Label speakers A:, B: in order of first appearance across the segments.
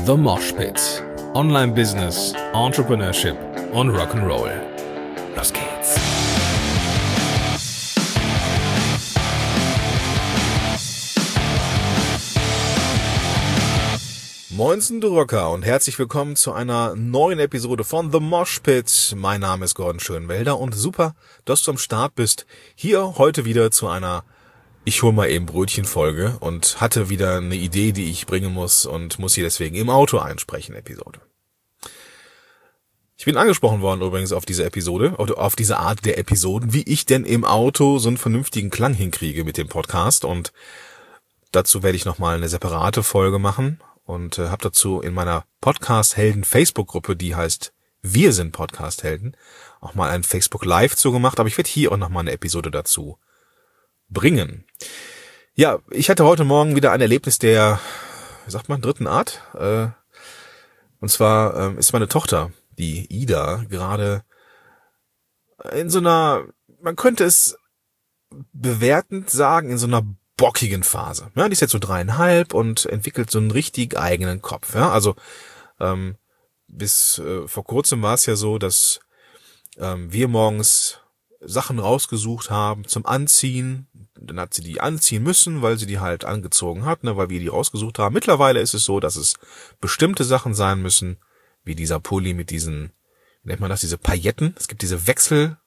A: The Mosh Pit. Online Business, Entrepreneurship und Rock'n'Roll. Los geht's.
B: Moinsen, du Rocker, und herzlich willkommen zu einer neuen Episode von The Mosh Pit. Mein Name ist Gordon Schönwelder und super, dass du am Start bist. Hier heute wieder zu einer Ich hol mal eben Brötchen-Folge und hatte wieder eine Idee, die ich bringen muss und muss sie deswegen im Auto einsprechen, Episode. Ich bin angesprochen worden übrigens auf diese Episode, oder auf diese Art der Episoden, wie ich denn im Auto so einen vernünftigen Klang hinkriege mit dem Podcast, und dazu werde ich nochmal eine separate Folge machen. Und habe dazu in meiner Podcast-Helden-Facebook-Gruppe, die heißt Wir sind Podcast-Helden, auch mal ein Facebook Live zugemacht. Aber ich werde hier auch nochmal eine Episode dazu bringen. Ja, ich hatte heute Morgen wieder ein Erlebnis der, wie sagt man, dritten Art. Und zwar ist meine Tochter, die Ida, gerade in so einer, man könnte es bewertend sagen, in so einer bockigen Phase. Ja, die ist jetzt so 3,5 und entwickelt so einen richtig eigenen Kopf. Ja, also bis vor kurzem war es ja so, dass wir morgens Sachen rausgesucht haben zum Anziehen. Dann hat sie die anziehen müssen, weil sie die halt angezogen hat, ne, weil wir die rausgesucht haben. Mittlerweile ist es so, dass es bestimmte Sachen sein müssen, wie dieser Pulli mit diesen, wie nennt man das, diese Pailletten. Es gibt diese Wechsel,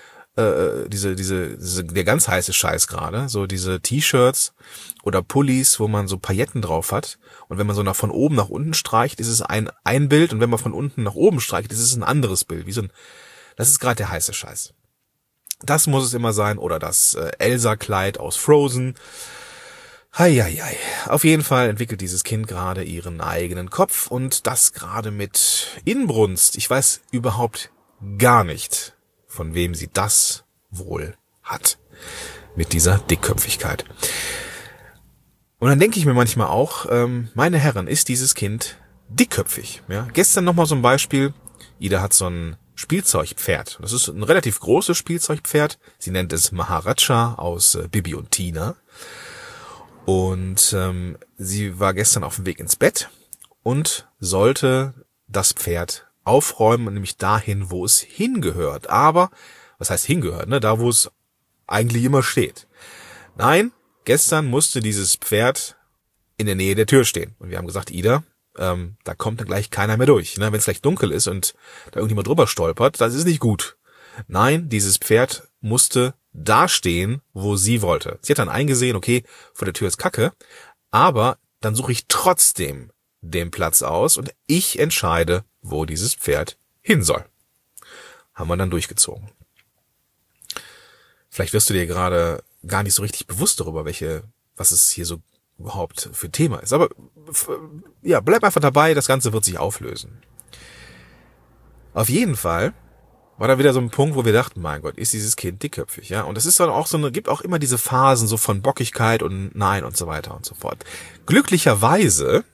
B: der ganz heiße Scheiß gerade, so diese T-Shirts oder Pullis, wo man so Pailletten drauf hat, und wenn man so von oben nach unten streicht, ist es ein Bild, und wenn man von unten nach oben streicht, ist es ein anderes Bild, das ist gerade der heiße Scheiß. Das muss es immer sein, oder das Elsa-Kleid aus Frozen. Heieiei. Auf jeden Fall entwickelt dieses Kind gerade ihren eigenen Kopf, und das gerade mit Inbrunst. Ich weiß überhaupt gar nicht, von wem sie das wohl hat, mit dieser Dickköpfigkeit. Und dann denke ich mir manchmal auch, meine Herren, ist dieses Kind dickköpfig? Ja? Gestern nochmal so ein Beispiel. Ida hat so ein Spielzeugpferd. Das ist ein relativ großes Spielzeugpferd. Sie nennt es Maharaja aus Bibi und Tina. Und sie war gestern auf dem Weg ins Bett und sollte das Pferd aufräumen, nämlich dahin, wo es hingehört. Aber, was heißt hingehört, ne? Da, wo es eigentlich immer steht. Nein, gestern musste dieses Pferd in der Nähe der Tür stehen. Und wir haben gesagt, Ida, da kommt dann gleich keiner mehr durch. Ne? Wenn es gleich dunkel ist und da irgendjemand drüber stolpert, das ist nicht gut. Nein, dieses Pferd musste da stehen, wo sie wollte. Sie hat dann eingesehen, okay, vor der Tür ist Kacke, aber dann suche ich trotzdem den Platz aus und ich entscheide, wo dieses Pferd hin soll. Haben wir dann durchgezogen. Vielleicht wirst du dir gerade gar nicht so richtig bewusst darüber, was es hier so überhaupt für Thema ist. Aber ja, bleib einfach dabei, das Ganze wird sich auflösen. Auf jeden Fall war da wieder so ein Punkt, wo wir dachten, mein Gott, ist dieses Kind dickköpfig, ja? Und es ist dann auch gibt auch immer diese Phasen so von Bockigkeit und Nein und so weiter und so fort. Glücklicherweise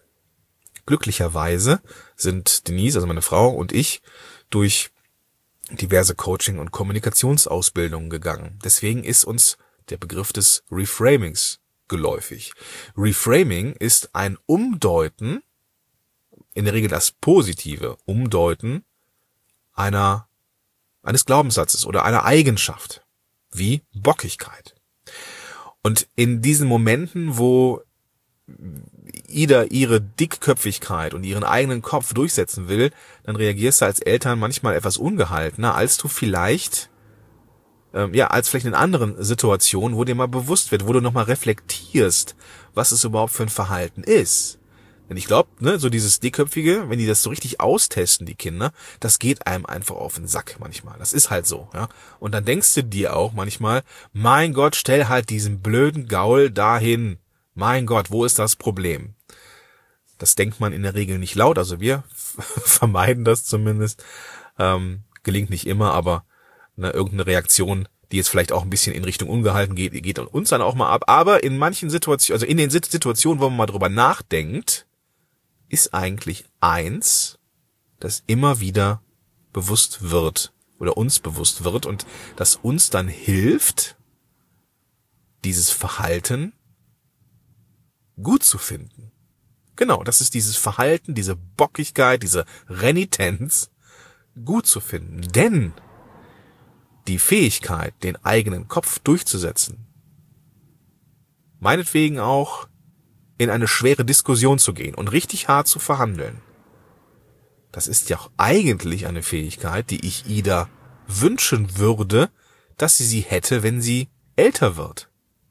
B: sind Denise, also meine Frau, und ich durch diverse Coaching- und Kommunikationsausbildungen gegangen. Deswegen ist uns der Begriff des Reframings geläufig. Reframing ist ein Umdeuten, in der Regel das positive Umdeuten eines Glaubenssatzes oder einer Eigenschaft, wie Bockigkeit. Und in diesen Momenten, wo Ida ihre Dickköpfigkeit und ihren eigenen Kopf durchsetzen will, dann reagierst du als Eltern manchmal etwas ungehaltener, als du vielleicht, als vielleicht in anderen Situationen, wo dir mal bewusst wird, wo du nochmal reflektierst, was es überhaupt für ein Verhalten ist. Denn ich glaube, ne, so dieses Dickköpfige, wenn die das so richtig austesten, die Kinder, das geht einem einfach auf den Sack manchmal. Das ist halt so, ja. Und dann denkst du dir auch manchmal, mein Gott, stell halt diesen blöden Gaul dahin. Mein Gott, wo ist das Problem? Das denkt man in der Regel nicht laut, also wir vermeiden das zumindest. Gelingt nicht immer, aber irgendeine Reaktion, die jetzt vielleicht auch ein bisschen in Richtung ungehalten geht uns dann auch mal ab. Aber in manchen Situationen, also in den Situationen, wo man mal drüber nachdenkt, ist eigentlich eins, das immer wieder bewusst wird oder uns bewusst wird und das uns dann hilft, dieses Verhalten gut zu finden. Genau, das ist dieses Verhalten, diese Bockigkeit, diese Renitenz gut zu finden. Denn die Fähigkeit, den eigenen Kopf durchzusetzen, meinetwegen auch in eine schwere Diskussion zu gehen und richtig hart zu verhandeln, das ist ja auch eigentlich eine Fähigkeit, die ich Ida wünschen würde, dass sie hätte, wenn sie älter wird.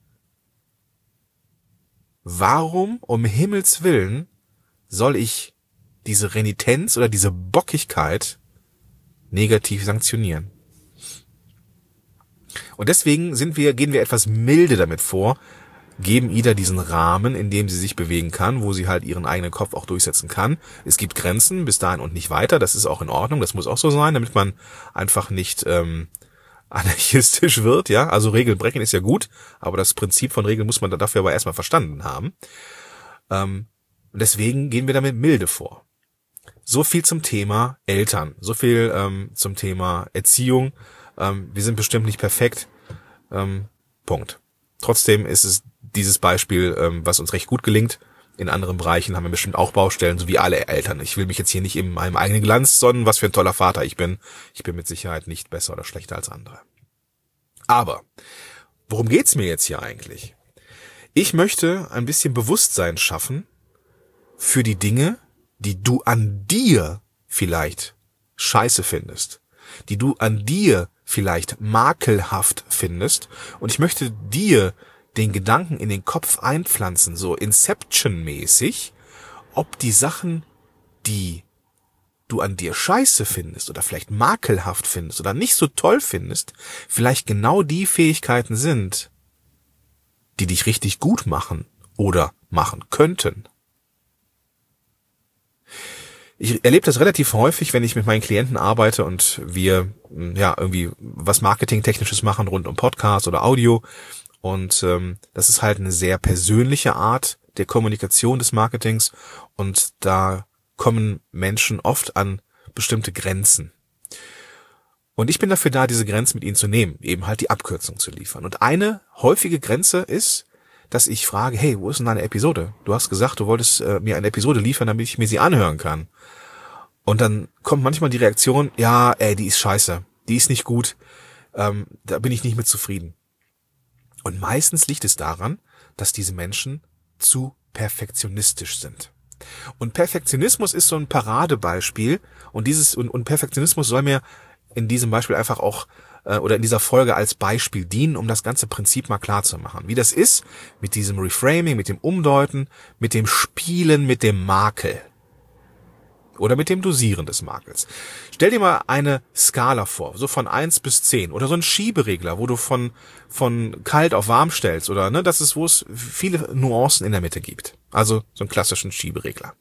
B: Warum um Himmels Willen soll ich diese Renitenz oder diese Bockigkeit negativ sanktionieren? Und deswegen gehen wir etwas milde damit vor, geben Ida diesen Rahmen, in dem sie sich bewegen kann, wo sie halt ihren eigenen Kopf auch durchsetzen kann. Es gibt Grenzen, bis dahin und nicht weiter. Das ist auch in Ordnung, das muss auch so sein, damit man einfach nicht anarchistisch wird, ja. Also Regeln brechen ist ja gut, aber das Prinzip von Regeln muss man dafür aber erstmal verstanden haben. Deswegen gehen wir damit milde vor. So viel zum Thema Eltern, so viel zum Thema Erziehung. Wir sind bestimmt nicht perfekt. Punkt. Trotzdem ist es dieses Beispiel, was uns recht gut gelingt. In anderen Bereichen haben wir bestimmt auch Baustellen, so wie alle Eltern. Ich will mich jetzt hier nicht in meinem eigenen Glanz sonnen, was für ein toller Vater ich bin. Ich bin mit Sicherheit nicht besser oder schlechter als andere. Aber worum geht's mir jetzt hier eigentlich? Ich möchte ein bisschen Bewusstsein schaffen für die Dinge, die du an dir vielleicht scheiße findest, die du an dir vielleicht makelhaft findest. Und ich möchte dir den Gedanken in den Kopf einpflanzen, so Inception-mäßig, ob die Sachen, die du an dir scheiße findest oder vielleicht makelhaft findest oder nicht so toll findest, vielleicht genau die Fähigkeiten sind, die dich richtig gut machen oder machen könnten. Ich erlebe das relativ häufig, wenn ich mit meinen Klienten arbeite und wir irgendwie was Marketingtechnisches machen rund um Podcast oder Audio. Und das ist halt eine sehr persönliche Art der Kommunikation des Marketings. Und da kommen Menschen oft an bestimmte Grenzen. Und ich bin dafür da, diese Grenzen mit ihnen zu nehmen, eben halt die Abkürzung zu liefern. Und eine häufige Grenze ist, dass ich frage, hey, wo ist denn deine Episode? Du hast gesagt, du wolltest mir eine Episode liefern, damit ich mir sie anhören kann. Und dann kommt manchmal die Reaktion, ja, die ist scheiße, die ist nicht gut, da bin ich nicht mit zufrieden. Und meistens liegt es daran, dass diese Menschen zu perfektionistisch sind. Und Perfektionismus ist so ein Paradebeispiel und Perfektionismus soll mir in diesem Beispiel einfach auch oder in dieser Folge als Beispiel dienen, um das ganze Prinzip mal klar zu machen. Wie das ist mit diesem Reframing, mit dem Umdeuten, mit dem Spielen, mit dem Makel. Oder mit dem Dosieren des Makels. Stell dir mal eine Skala vor, so von 1 bis 10. Oder so ein Schieberegler, wo du von kalt auf warm stellst. Oder das ist, wo es viele Nuancen in der Mitte gibt. Also so einen klassischen Schieberegler.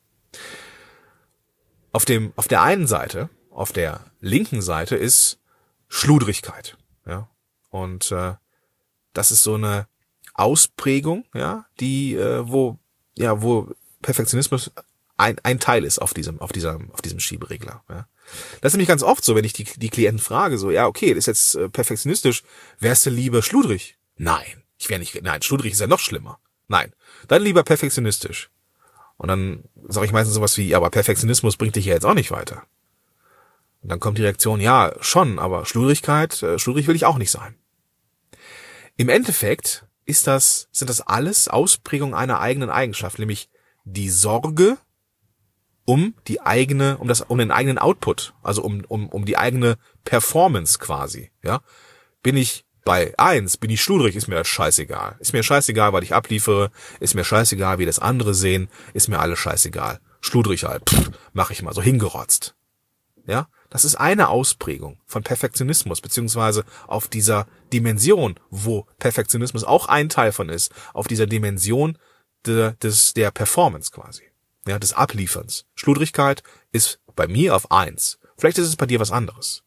B: Auf der einen Seite, auf der linken Seite ist Schludrigkeit. Ja. Und das ist so eine Ausprägung, ja, die wo Perfektionismus ein Teil ist auf diesem Schieberegler. Ja. Das ist nämlich ganz oft so, wenn ich die Klienten frage, so, ja, okay, das ist jetzt perfektionistisch, wärst du lieber schludrig? Nein, schludrig ist ja noch schlimmer. Nein, dann lieber perfektionistisch. Und dann sage ich meistens sowas wie, ja, aber Perfektionismus bringt dich ja jetzt auch nicht weiter. Und dann kommt die Reaktion, ja, schon, aber schludrig will ich auch nicht sein. Im Endeffekt sind das alles Ausprägungen einer eigenen Eigenschaft, nämlich die Sorge um den eigenen Output, also um die eigene Performance quasi, ja. Bin ich bei 1, bin ich schludrig, ist mir das scheißegal. Ist mir scheißegal, was ich abliefere, ist mir scheißegal, wie das andere sehen, ist mir alles scheißegal. Schludrig halt, mach ich mal so hingerotzt. Ja, das ist eine Ausprägung von Perfektionismus, beziehungsweise auf dieser Dimension, wo Perfektionismus auch ein Teil von ist, auf dieser Dimension der Performance quasi. Ja, des Ablieferns. Schludrigkeit ist bei mir auf 1. Vielleicht ist es bei dir was anderes.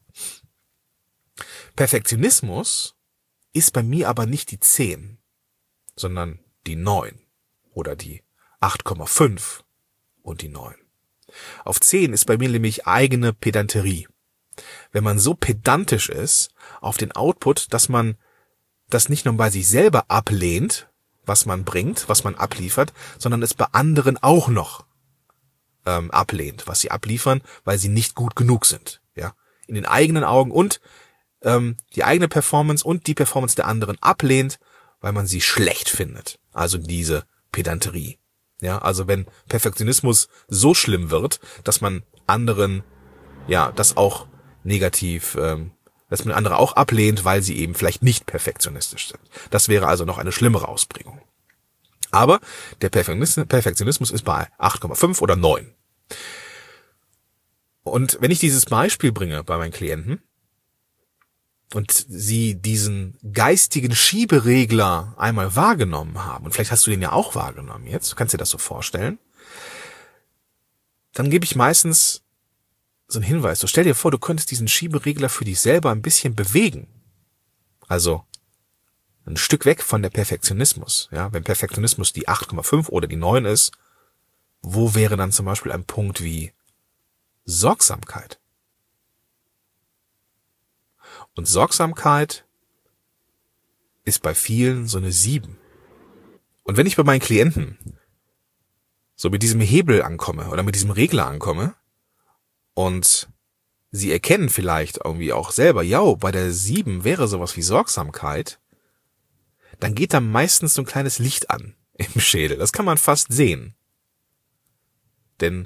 B: Perfektionismus ist bei mir aber nicht die 10, sondern die 9 oder die 8,5 und die 9. Auf 10 ist bei mir nämlich eigene Pedanterie. Wenn man so pedantisch ist auf den Output, dass man das nicht nur bei sich selber ablehnt, was man bringt, was man abliefert, sondern es bei anderen auch noch ablehnt, was sie abliefern, weil sie nicht gut genug sind. Ja, in den eigenen Augen und die eigene Performance und die Performance der anderen ablehnt, weil man sie schlecht findet. Also diese Pedanterie. Ja, also wenn Perfektionismus so schlimm wird, dass man anderen, ja, das auch negativ, dass man andere auch ablehnt, weil sie eben vielleicht nicht perfektionistisch sind. Das wäre also noch eine schlimmere Ausprägung. Aber der Perfektionismus ist bei 8,5 oder 9. Und wenn ich dieses Beispiel bringe bei meinen Klienten und sie diesen geistigen Schieberegler einmal wahrgenommen haben, und vielleicht hast du den ja auch wahrgenommen jetzt, du kannst dir das so vorstellen, dann gebe ich meistens so einen Hinweis. So, stell dir vor, du könntest diesen Schieberegler für dich selber ein bisschen bewegen. Also ein Stück weg von der Perfektionismus. Ja, wenn Perfektionismus die 8,5 oder die 9 ist, wo wäre dann zum Beispiel ein Punkt wie Sorgsamkeit? Und Sorgsamkeit ist bei vielen so eine 7. Und wenn ich bei meinen Klienten so mit diesem Hebel ankomme oder mit diesem Regler ankomme und sie erkennen vielleicht irgendwie auch selber, ja, bei der 7 wäre sowas wie Sorgsamkeit, dann geht da meistens so ein kleines Licht an im Schädel. Das kann man fast sehen. Denn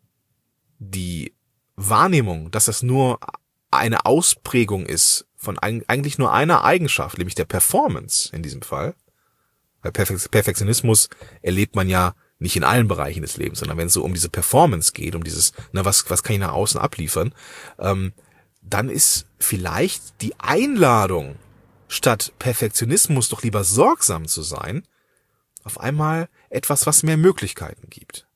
B: die Wahrnehmung, dass das nur eine Ausprägung ist von eigentlich nur einer Eigenschaft, nämlich der Performance in diesem Fall. Weil Perfektionismus erlebt man ja nicht in allen Bereichen des Lebens, sondern wenn es so um diese Performance geht, um dieses, was kann ich nach außen abliefern, dann ist vielleicht die Einladung, statt Perfektionismus doch lieber sorgsam zu sein, auf einmal etwas, was mehr Möglichkeiten gibt.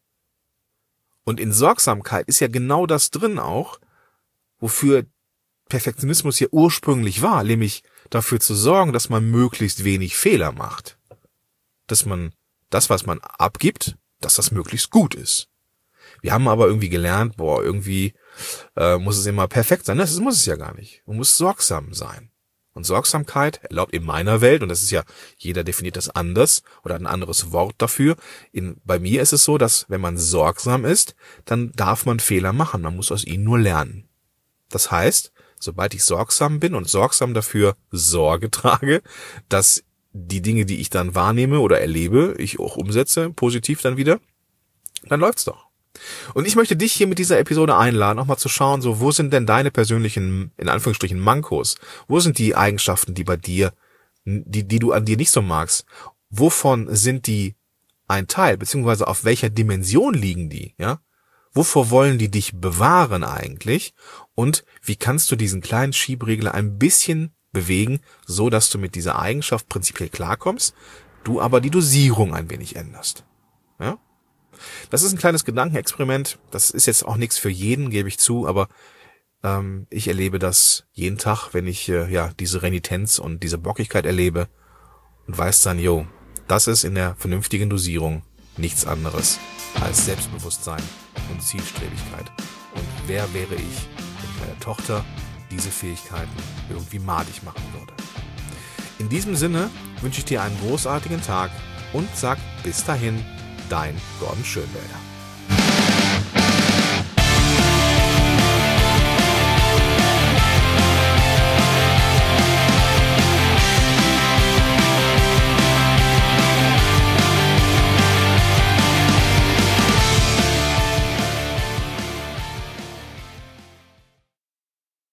B: Und in Sorgsamkeit ist ja genau das drin auch, wofür Perfektionismus ja ursprünglich war, nämlich dafür zu sorgen, dass man möglichst wenig Fehler macht. Dass man das, was man abgibt, dass das möglichst gut ist. Wir haben aber irgendwie gelernt, irgendwie muss es immer perfekt sein. Das muss es ja gar nicht. Man muss sorgsam sein. Und Sorgsamkeit erlaubt in meiner Welt, und das ist ja, jeder definiert das anders oder hat ein anderes Wort dafür. Bei mir ist es so, dass wenn man sorgsam ist, dann darf man Fehler machen. Man muss aus ihnen nur lernen. Das heißt, sobald ich sorgsam bin und sorgsam dafür Sorge trage, dass die Dinge, die ich dann wahrnehme oder erlebe, ich auch umsetze, positiv dann wieder, dann läuft's doch. Und ich möchte dich hier mit dieser Episode einladen, auch mal zu schauen, so, wo sind denn deine persönlichen, in Anführungsstrichen, Mankos? Wo sind die Eigenschaften, die bei dir, die du an dir nicht so magst? Wovon sind die ein Teil, beziehungsweise auf welcher Dimension liegen die, ja? Wovor wollen die dich bewahren eigentlich? Und wie kannst du diesen kleinen Schiebregler ein bisschen bewegen, so dass du mit dieser Eigenschaft prinzipiell klarkommst, du aber die Dosierung ein wenig änderst? Ja? Das ist ein kleines Gedankenexperiment. Das ist jetzt auch nichts für jeden, gebe ich zu, aber ich erlebe das jeden Tag, wenn ich diese Renitenz und diese Bockigkeit erlebe und weiß dann, das ist in der vernünftigen Dosierung nichts anderes als Selbstbewusstsein und Zielstrebigkeit. Und wer wäre ich, wenn meine Tochter diese Fähigkeiten irgendwie madig machen würde? In diesem Sinne wünsche ich dir einen großartigen Tag und sag bis dahin, dein Gordon Schönwälder.